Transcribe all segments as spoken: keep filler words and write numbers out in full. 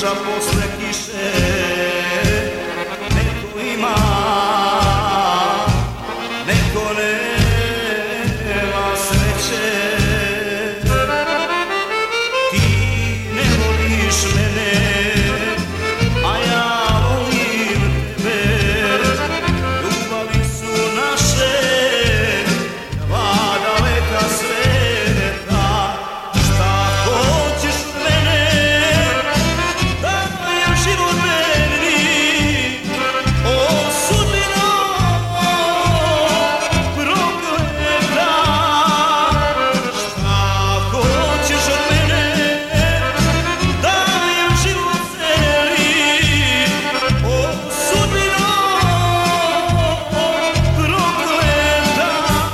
kiša posle kiše neko ima, neko nema sreće. Ti ne voliš mene, a ja volim tebe. Ljubavi su naše dva daleka sveta. Šta hoćeš od mene, dajem život meni. O sudbino prokleta, šta hoćeš od mene, dajem život celi. O sudbino prokleta.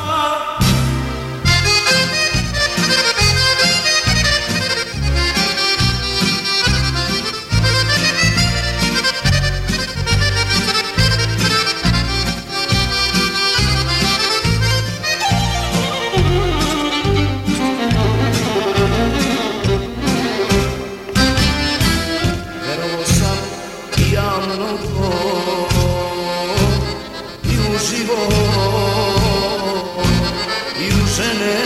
Verovao sam i ja mnogo i u život i u žene,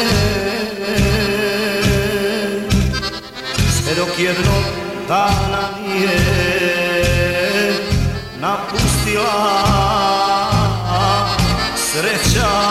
sve dok jednog dana nije napustila sreća.